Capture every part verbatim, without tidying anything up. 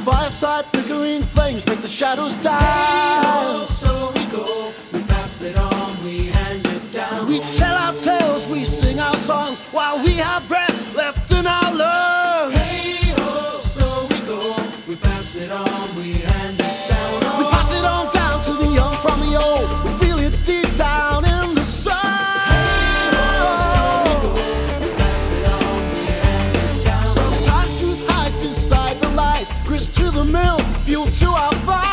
Fireside flickering flames make the shadows die. Hey-ho, so we go, we pass it on, we hand it down. We tell our tales, we sing our songs while we have breath left in our lungs. Hey-ho, so we go, we pass it on, we hand it down. We pass it on down to the young from the old. We feel it deep down in the soul. Hey-ho, so we go, we pass it on, we hand it down. Sometimes truth hides beside the lies. Grist to the mill, fuel to our fire.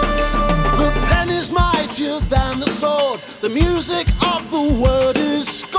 Than the sword, the music of the word is